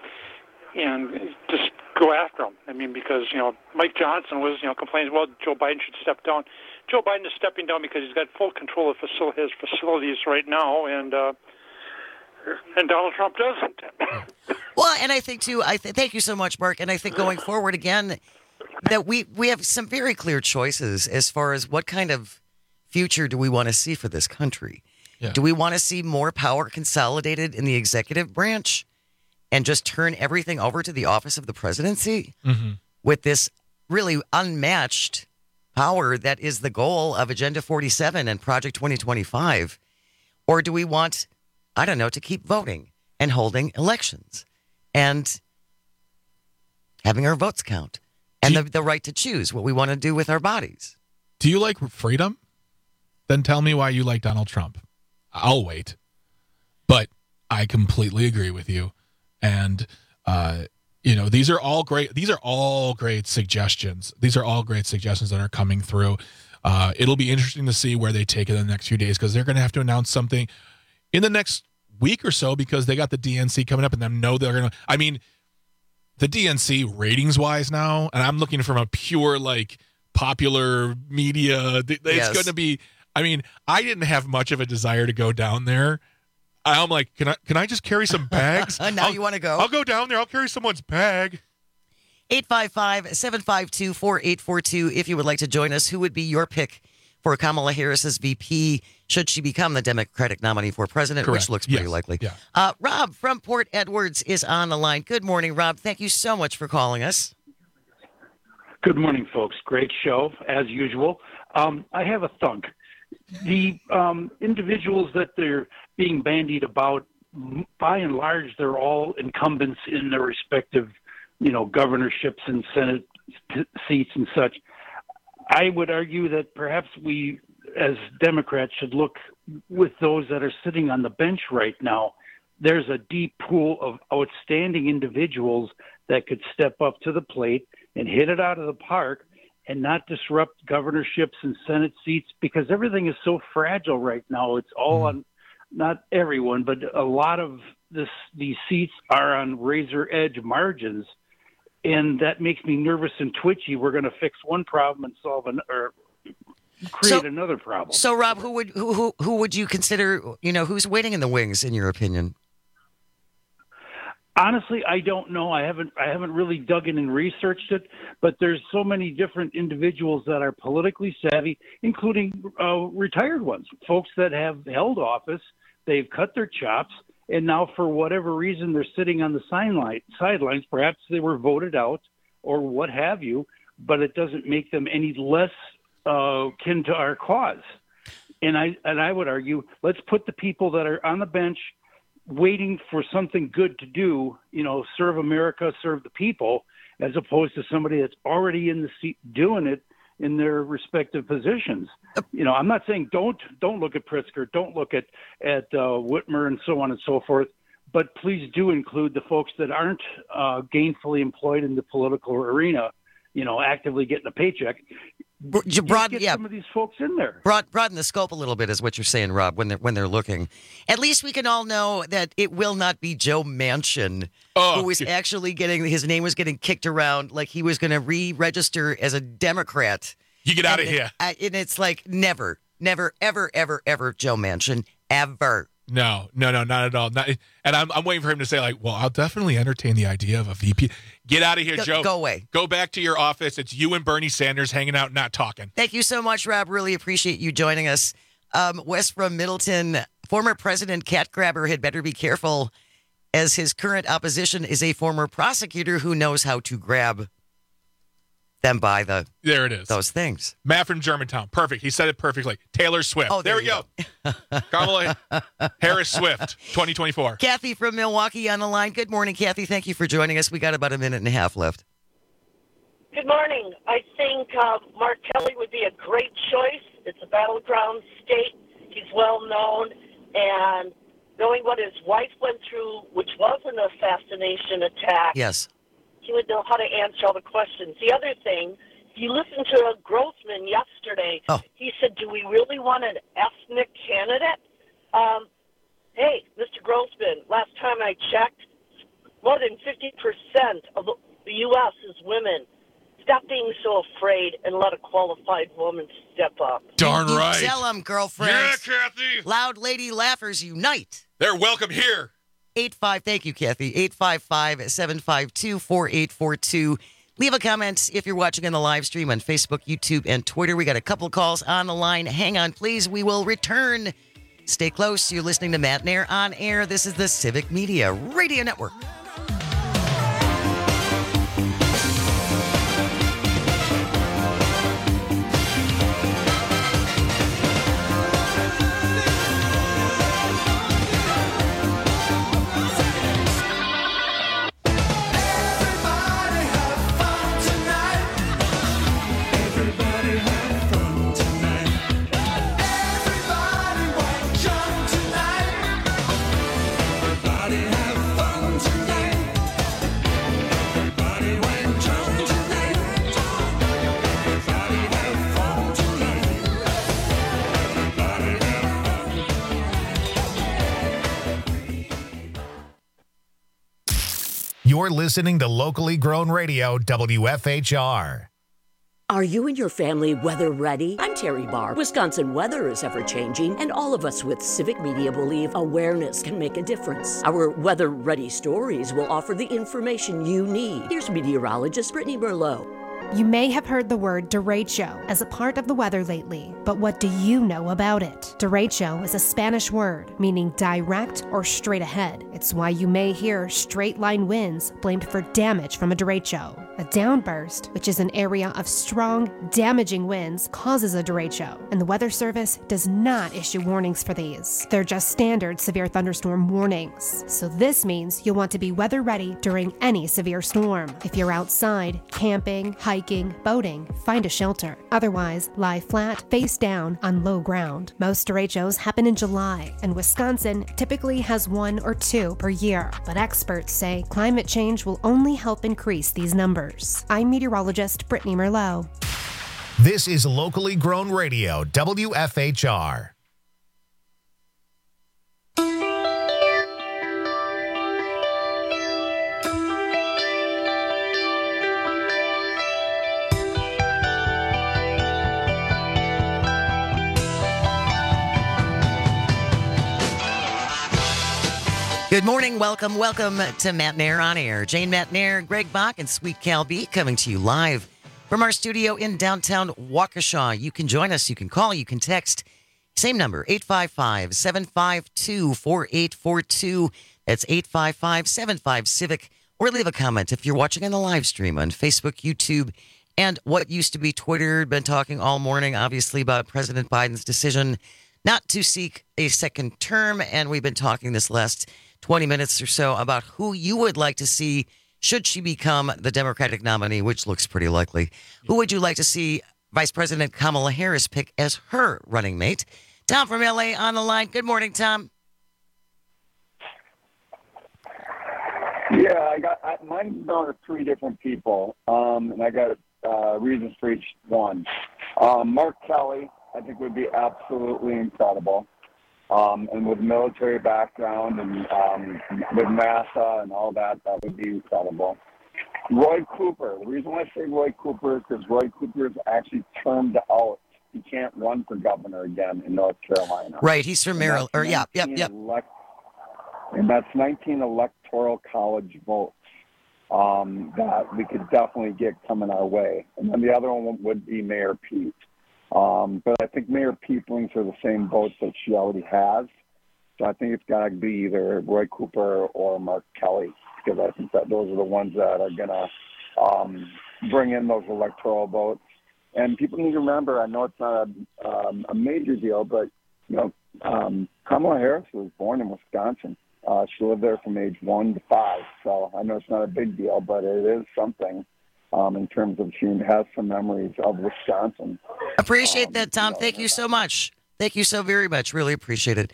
after them. I mean, because Mike Johnson was complaining, well, Joe Biden should step down. Joe Biden is stepping down because he's got full control of his facilities right now, and Donald Trump doesn't. Well, and I think too. Thank you so much, Mark. And I think going forward again, that we have some very clear choices as far as what kind of future do we want to see for this country. Yeah. Do we want to see more power consolidated in the executive branch and just turn everything over to the office of the presidency with this really unmatched power that is the goal of Agenda 47 and Project 2025? Or do we want, I don't know, to keep voting and holding elections and having our votes count and the right to choose what we want to do with our bodies? Do you like freedom? Then tell me why you like Donald Trump. I'll wait. But I completely agree with you. And, these are all great. These are all great suggestions. These are all great suggestions that are coming through. It'll be interesting to see where they take it in the next few days because they're going to have to announce something in the next week or so because they got the DNC coming up and them know they're going to. I mean, the DNC ratings wise now, and I'm looking from a pure like popular media. It's going to be. I mean, I didn't have much of a desire to go down there. I'm like, can I just carry some bags? Now you want to go? I'll go down there. I'll carry someone's bag. 855-752-4842 if you would like to join us. Who would be your pick for Kamala Harris's VP should she become the Democratic nominee for president, Correct. which looks pretty likely. Yeah. Rob from Port Edwards is on the line. Good morning, Rob. Thank you so much for calling us. Good morning, folks. Great show, as usual. I have a thunk. The individuals that they're being bandied about, by and large, they're all incumbents in their respective, governorships and Senate seats and such. I would argue that perhaps we, as Democrats, should look with those that are sitting on the bench right now. There's a deep pool of outstanding individuals that could step up to the plate and hit it out of the park and not disrupt governorships and Senate seats, because everything is so fragile right now. It's all on, not everyone, but a lot of these seats are on razor edge margins. And that makes me nervous and twitchy. We're going to fix one problem and create another problem. So, Rob, who would you consider? Who's waiting in the wings, in your opinion? Honestly, I don't know. I haven't really dug in and researched it. But there's so many different individuals that are politically savvy, including retired ones, folks that have held office. They've cut their chops. And now, for whatever reason, they're sitting on the sidelines. Perhaps they were voted out or what have you, but it doesn't make them any less kin to our cause. And I would argue, let's put the people that are on the bench waiting for something good to do, serve America, serve the people, as opposed to somebody that's already in the seat doing it in their respective positions. I'm not saying don't look at Pritzker, don't look at Whitmer and so on and so forth, but please do include the folks that aren't gainfully employed in the political arena, actively getting a paycheck. Get some of these folks in there. Broaden the scope a little bit is what you're saying, Rob, when they're looking. At least we can all know that it will not be Joe Manchin who is actually his name was getting kicked around like he was going to re-register as a Democrat. You get out of here. And it's like never, ever, ever, ever Joe Manchin, ever. No, not at all. And I'm waiting for him to say, like, well, I'll definitely entertain the idea of a VP. Get out of here, Joe. Go away. Go back to your office. It's you and Bernie Sanders hanging out, not talking. Thank you so much, Rob. Really appreciate you joining us. Wes from Middleton, former President Cat Grabber had better be careful, as his current opposition is a former prosecutor who knows how to grab them by there it is. Those things. Matt from Germantown. Perfect. He said it perfectly. Taylor Swift. Oh, there we go. Kamala Harris Swift, 2024. Kathy from Milwaukee on the line. Good morning, Kathy. Thank you for joining us. We got about a minute and a half left. Good morning. I think Mark Kelly would be a great choice. It's a battleground state. He's well known. And knowing what his wife went through, which was an assassination attack. Yes. He would know how to answer all the questions. The other thing, if you listened to Grossman yesterday, he said, do we really want an ethnic candidate? Hey, Mr. Grossman, last time I checked, more than 50% of the U.S. is women. Stop being so afraid and let a qualified woman step up. Darn right. Tell them, girlfriend. Yeah, Kathy. Loud lady laughers unite. They're welcome here. Thank you, Kathy. 855-752-4842. Leave a comment if you're watching on the live stream on Facebook, YouTube, and Twitter. We got a couple of calls on the line. Hang on, please. We will return. Stay close. You're listening to Matt Nair on air. This is the Civic Media Radio Network. Everybody have fun tonight. You're listening to locally grown radio, WFHR. Are you and your family weather ready? I'm Terry Barr. Wisconsin weather is ever changing, and all of us with Civic Media believe awareness can make a difference. Our weather ready stories will offer the information you need. Here's meteorologist Brittany Merlot. You may have heard the word derecho as a part of the weather lately, but what do you know about it? Derecho is a Spanish word meaning direct or straight ahead. It's why you may hear straight line winds blamed for damage from a derecho. A downburst, which is an area of strong, damaging winds, causes a derecho, and the Weather Service does not issue warnings for these. They're just standard severe thunderstorm warnings. So this means you'll want to be weather ready during any severe storm. If you're outside, camping, hiking, boating, find a shelter. Otherwise, lie flat, face down on low ground. Most derechos happen in July, and Wisconsin typically has 1 or 2 per year. But experts say climate change will only help increase these numbers. I'm meteorologist Brittany Merlot. This is locally grown radio, WFHR. Good morning. Welcome to Matt Nair on Air. Jane Matt Nair, Greg Bach, and Sweet Cal B coming to you live from our studio in downtown Waukesha. You can join us. You can call. You can text. Same number, 855-752-4842. That's 855-75-CIVIC. Or leave a comment if you're watching on the live stream on Facebook, YouTube, and what used to be Twitter. Been talking all morning, obviously, about President Biden's decision not to seek a second term. And we've been talking this last 20 minutes or so about who you would like to see should she become the Democratic nominee, which looks pretty likely. Who would you like to see Vice President Kamala Harris pick as her running mate? Tom from LA on the line. Good morning, Tom. Yeah, mine's down to 3 different people, and I got reasons for each one. Mark Kelly, I think, would be absolutely incredible. And with military background and with NASA and all that, that would be incredible. Roy Cooper. The reason why I say Roy Cooper is because Roy Cooper is actually termed out. He can't run for governor again in North Carolina. Right, he's from Maryland. Yep. And that's 19 electoral college votes that we could definitely get coming our way. And then the other one would be Mayor Pete. But I think Mayor Pete brings her the same votes that she already has. So I think it's got to be either Roy Cooper or Mark Kelly, because I think that those are the ones that are going to bring in those electoral votes. And people need to remember, I know it's not a major deal, but, Kamala Harris was born in Wisconsin. She lived there from age 1 to 5. So I know it's not a big deal, but it is something. In terms of she has some memories of Wisconsin. Appreciate that, Tom. Thank you so much. Thank you so very much. Really appreciate it.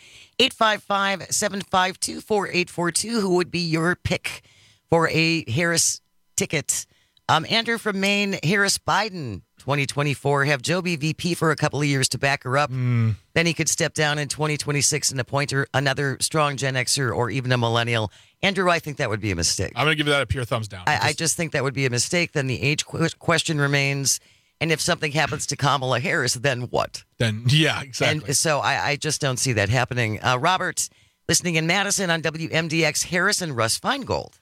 855-752-4842. Who would be your pick for a Harris ticket? Andrew from Maine, Harris Biden 2024. Have Joe be VP for a couple of years to back her up. Then he could step down in 2026 and appoint her another strong Gen Xer or even a millennial. Andrew, I think that would be a mistake. I'm going to give that a pure thumbs down. I just think that would be a mistake. Then the age question remains. And if something happens to Kamala Harris, then what? Then, yeah, exactly. And so I just don't see that happening. Robert, listening in Madison on WMDX, Harris and Russ Feingold.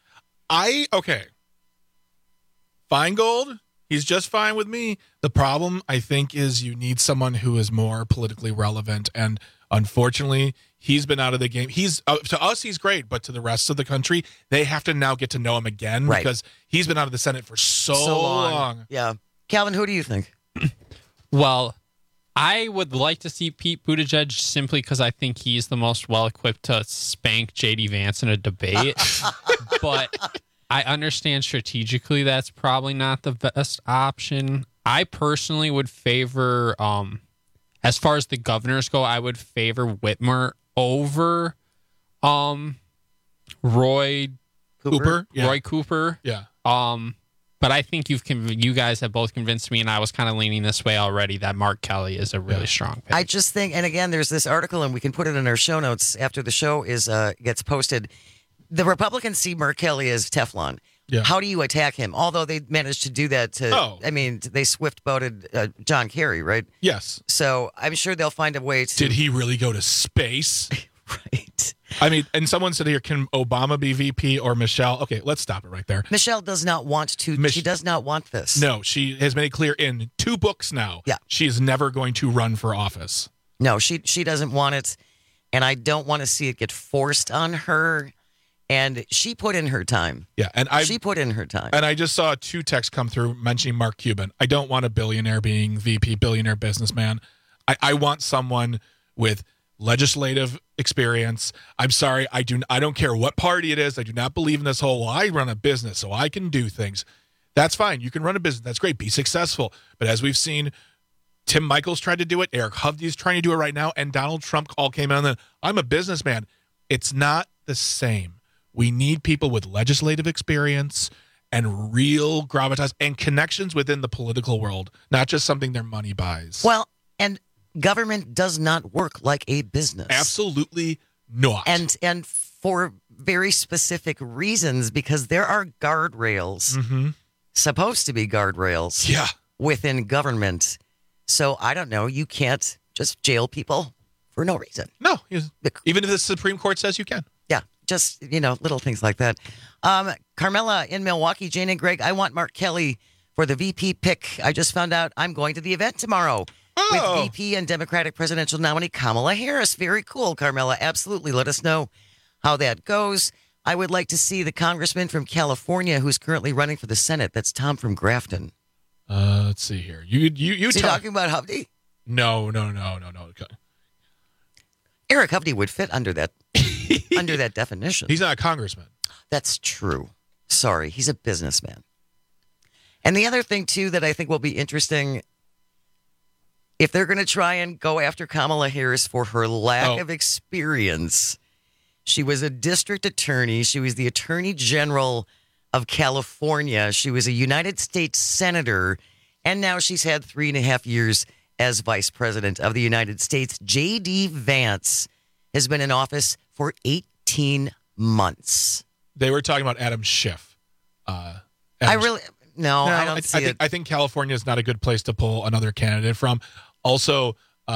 Feingold, he's just fine with me. The problem, I think, is you need someone who is more politically relevant. And unfortunately, he's been out of the game. He's to us, he's great, but to the rest of the country, they have to now get to know him again because he's been out of the Senate for so long. Yeah. Calvin, who do you think? Well, I would like to see Pete Buttigieg simply because I think he's the most well-equipped to spank J.D. Vance in a debate. But I understand strategically that's probably not the best option. I personally would favor, as far as the governors go, I would favor Whitmer over Roy Cooper. Yeah. Roy Cooper. Yeah. But I think you guys have both convinced me, and I was kind of leaning this way already, that Mark Kelly is a really strong pick. I just think, and again, there's this article, and we can put it in our show notes after the show gets posted. The Republicans see Mark Kelly as Teflon. Yeah. How do you attack him? Although they managed to do that they swift-boated John Kerry, right? Yes. So I'm sure they'll find a way to... Did he really go to space? Right. I mean, and someone said here, can Obama be VP or Michelle? Okay, let's stop it right there. Michelle does not want to. She does not want this. No, she has made it clear in 2 books now. Yeah. She is never going to run for office. No, she doesn't want it, and I don't want to see it get forced on her. And she put in her time. Yeah, and she put in her time. And I just saw 2 texts come through mentioning Mark Cuban. I don't want a billionaire being VP, billionaire businessman. I want someone with legislative experience. I'm sorry, I don't care what party it is. I do not believe in this whole, well, I run a business so I can do things. That's fine. You can run a business. That's great. Be successful. But as we've seen, Tim Michaels tried to do it. Eric Hovde is trying to do it right now. And Donald Trump all came out and then, I'm a businessman. It's not the same. We need people with legislative experience and real gravitas and connections within the political world, not just something their money buys. Well, and government does not work like a business. Absolutely not. And for very specific reasons, because there are guardrails, supposed to be guardrails within government. So I don't know, you can't just jail people for no reason. No, even if the Supreme Court says you can. Yeah, just, little things like that. Carmela in Milwaukee, Jane and Greg, I want Mark Kelly for the VP pick. I just found out I'm going to the event tomorrow. With VP and Democratic presidential nominee Kamala Harris. Very cool, Carmela. Absolutely. Let us know how that goes. I would like to see the congressman from California who's currently running for the Senate. That's Tom from Grafton. Let's see here. You Is he talking about Hovde? No. Okay. Eric Hovde would fit under that under that definition. He's not a congressman. That's true. Sorry, he's a businessman. And the other thing too that I think will be interesting, if they're going to try and go after Kamala Harris for her lack of experience, she was a district attorney. She was the attorney general of California. She was a United States senator, and now she's had 3.5 years as vice president of the United States. J.D. Vance has been in office for 18 months. They were talking about Adam Schiff. I don't see it. I think California is not a good place to pull another candidate from. Also,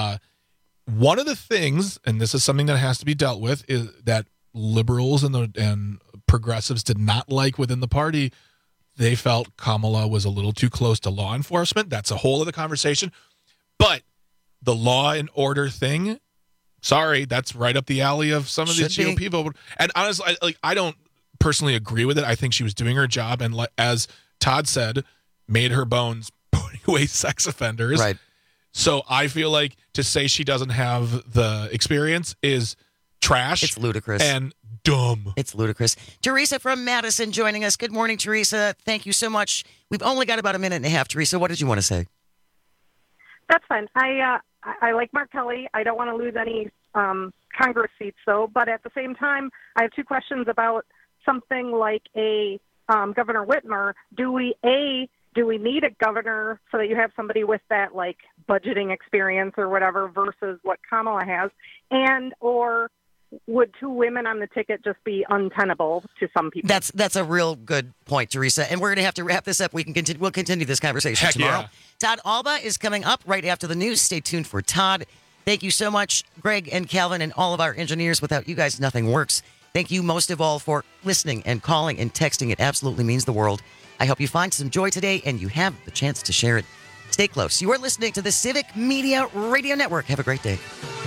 one of the things, and this is something that has to be dealt with, is that liberals and progressives did not like within the party. They felt Kamala was a little too close to law enforcement. That's a whole other conversation. But the law and order thing, sorry, that's right up the alley of some of these GOP people. And honestly, I don't personally agree with it. I think she was doing her job, and as Todd said, made her bones putting away sex offenders. Right. So I feel like to say she doesn't have the experience is trash. It's ludicrous. And dumb. It's ludicrous. Teresa from Madison joining us. Good morning, Teresa. Thank you so much. We've only got about a minute and a half. Teresa, what did you want to say? That's fine. I like Mark Kelly. I don't want to lose any Congress seats, though. But at the same time, I have 2 questions about something like a Governor Whitmer. Do we need a governor so that you have somebody with that like budgeting experience or whatever versus what Kamala has, or would 2 women on the ticket just be untenable to some people? That's a real good point, Teresa. And we're going to have to wrap this up. We'll continue this conversation tomorrow. Yeah. Todd Alba is coming up right after the news. Stay tuned for Todd. Thank you so much, Greg and Calvin and all of our engineers. Without you guys, nothing works. Thank you most of all for listening and calling and texting. It absolutely means the world. I hope you find some joy today and you have the chance to share it. Stay close. You are listening to the Civic Media Radio Network. Have a great day.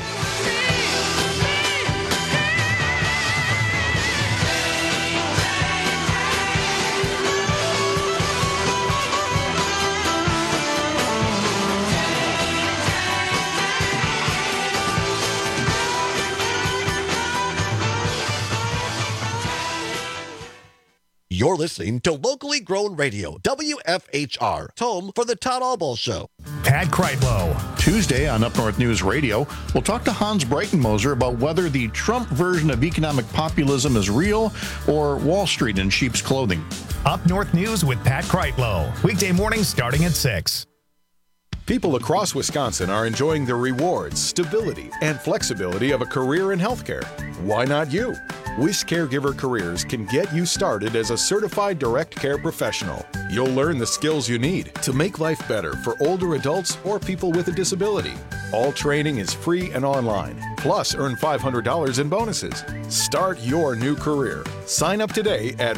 You're listening to locally grown radio, WFHR, home for the Todd Alba Show. Pat Kreitlow. Tuesday on Up North News Radio, we'll talk to Hans Breitenmoser about whether the Trump version of economic populism is real or Wall Street in sheep's clothing. Up North News with Pat Kreitlow. Weekday mornings starting at 6. People across Wisconsin are enjoying the rewards, stability, and flexibility of a career in healthcare. Why not you? WIS Caregiver Careers can get you started as a certified direct care professional. You'll learn the skills you need to make life better for older adults or people with a disability. All training is free and online. Plus, earn $500 in bonuses. Start your new career. Sign up today at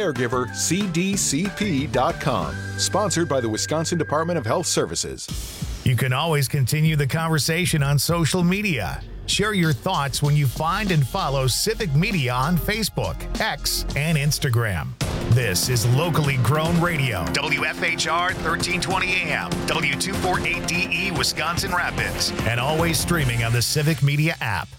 WisCaregiverCDCP.com. Sponsored by the Wisconsin Department of Health Services. You can always continue the conversation on social media. Share your thoughts when you find and follow Civic Media on Facebook, X, and Instagram. This is locally grown radio. WFHR 1320 AM, W248DE Wisconsin Rapids, and always streaming on the Civic Media app.